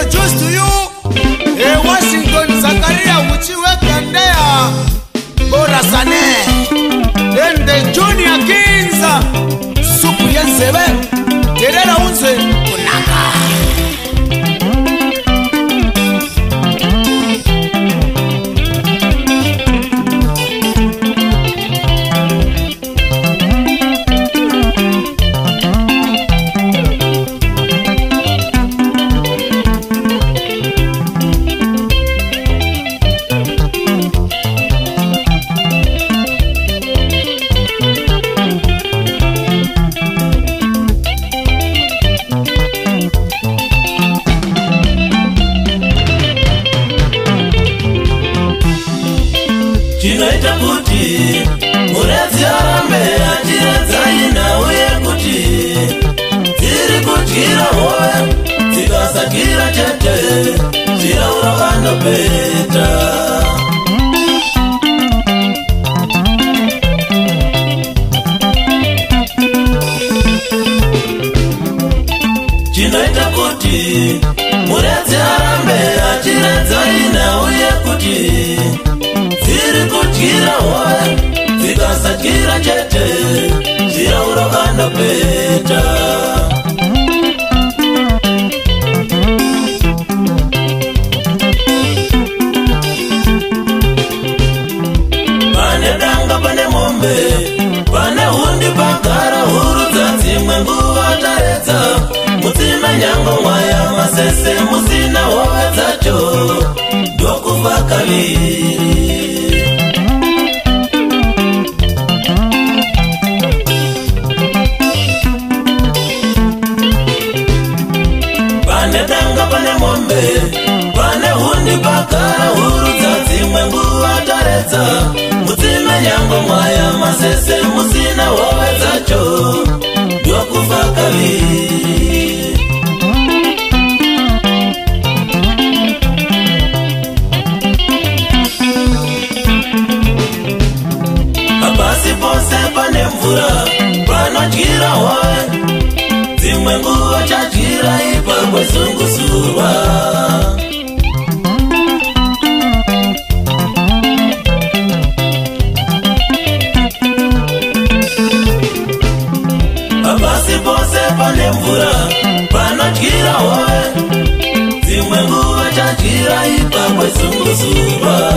introduce to you Washington Zakaria Uchiwe Kandea Borasane and the Junior Kings Suku Yensebe Terera Unze Kunaka. Chinoita kuti Murezi arambe achiredza ina uye kuti Dziri kutyira hove dzikasakira chete zvirauro vanopeta. Chinoita kuti Murezi arambe achiredza ina uye kuti Dziri kutyira hove dzikasakira chete zvirauro vanopeta. Pane danga pane mombe pane hundi pagara huru dzadzimwe nguva taedza mutsime nyango mwaya masese musina hove dzacho ndokufa kaviri. Pane mombe pane hundi pagara huru dzadzimwe nguva taedza mutsime nyango mwaya masese musina hove dzacho ndokufa kaviri. Pasi pose pane mvura panodyira hove dzimwe nguva chadyira ipa kwezungusuva. Pasi pose pane mvura panodyira hove dzimwe nguva chadyira ipa kwezungusuva.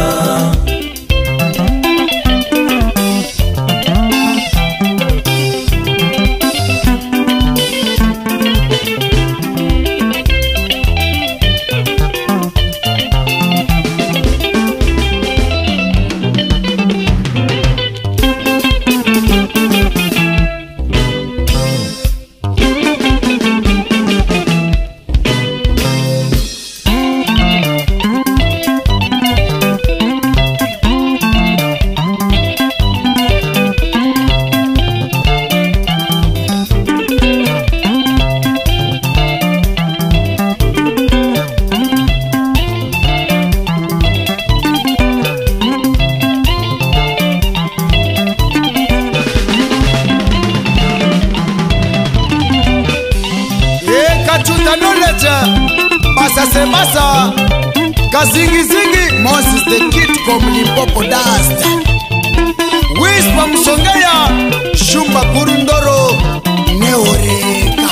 Basa se basa Kazingi zingi Moses the Kid from Limpopo Dust Wispa Msongea Shumba Kurundoro Neoreka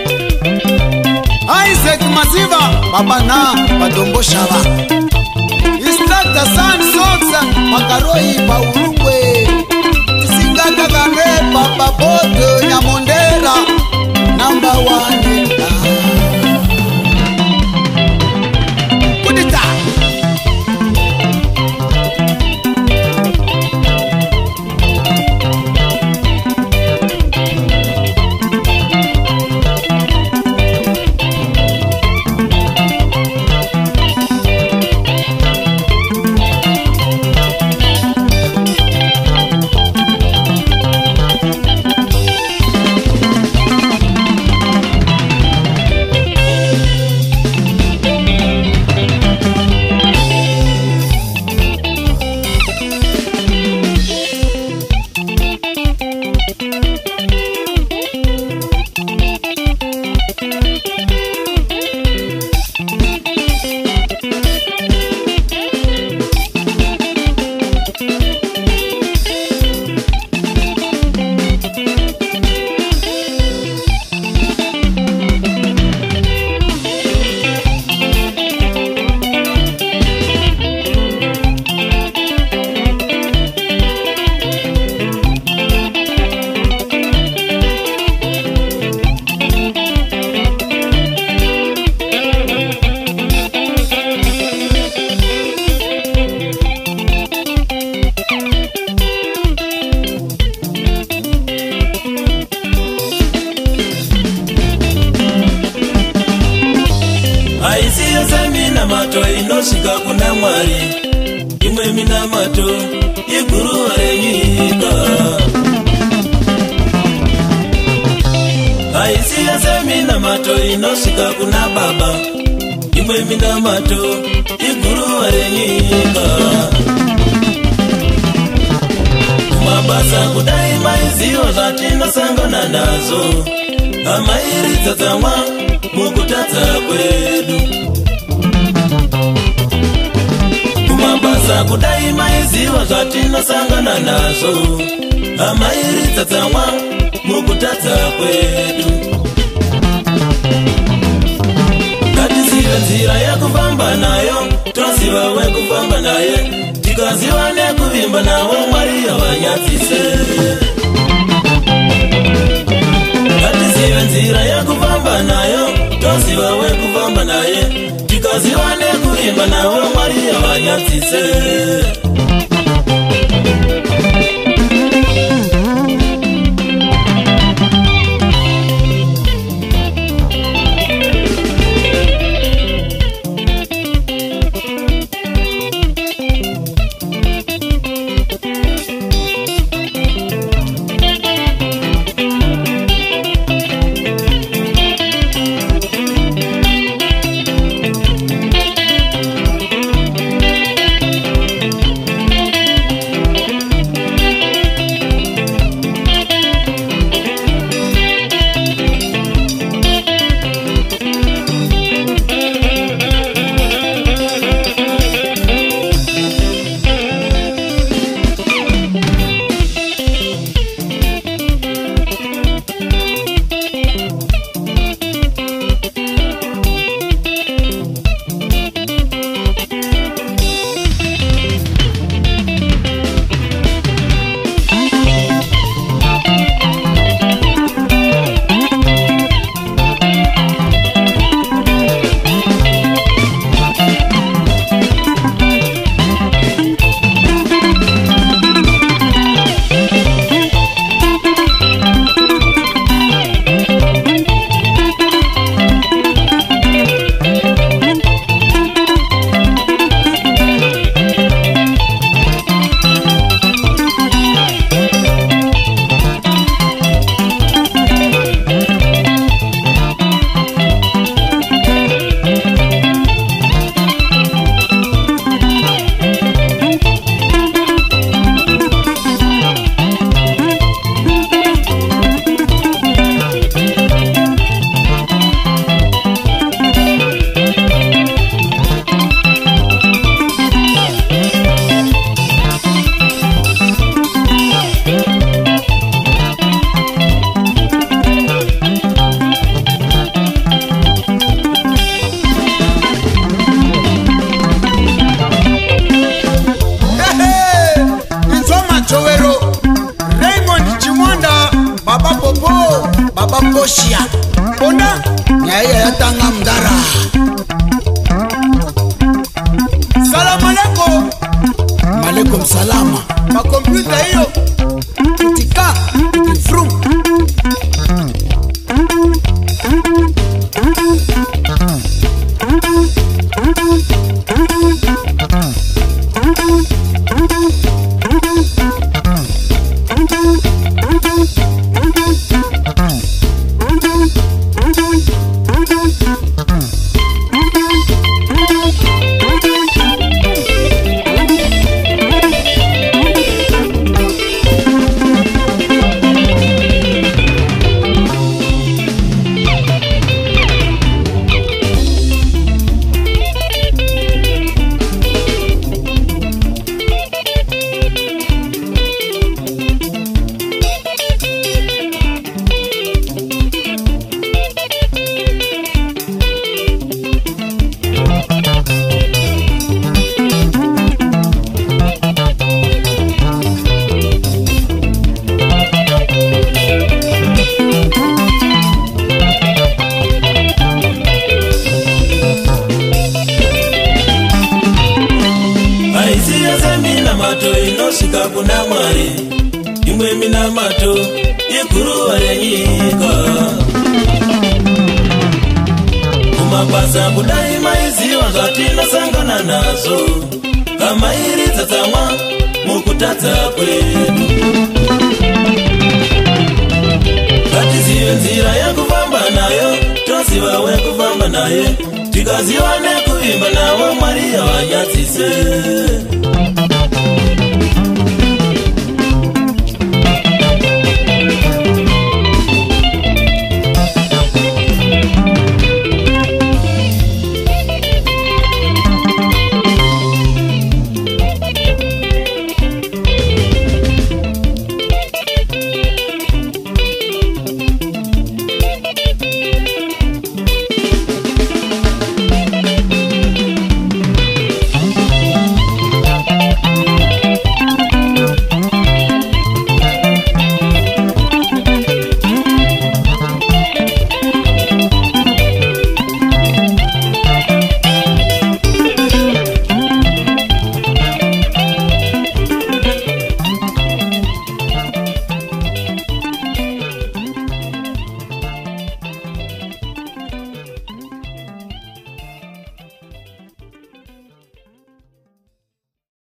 Isaac Masiva Babana Badombo Shava Instructor San Soxa Makaroi Paurungwe Singaka Gane Papa Bodo Nyamondera Number 1 haisiyo seminamato inosvika kuna Mwari, imwe minamato iguruva renyika. Haisiyo seminamato inosvika kuna Baba, imwe minamato iguruva renyika. Kumabasa kudai maizivo zvatinosangana nazo, amairidza dzamwa mukutadza kwedu. Kumabasa kudai maizivo zvatinosangana nazo, amairidza dzamwa mukutadza kwedu. Ngatizive nzira yekufamba nayo, toziva wekufamba naye, tikaziva nekuvimba nawo Mwari yavanyadzise. Ngatizive nzira yekufamba nayo, toziva wekufamba naye, tikaziva nekuvimba nawo Mwari yavanyadzise. Oshia Bona Nyaya yatanga mdara. Salamu alaikum. Malaikum salama. Makompyuta hiyo kutika ifrum. Inosvika kuna Mwari, imwe minamato yeguruva renyika. basa kudai maiziva zvatinosangana nazvo kamairidza tsamwa mukutadza kwedu. Ngatizive nzira yekufamba nayo toziva wekufamba naye tikaziva nekuimba navo Mwari yavanyadzise.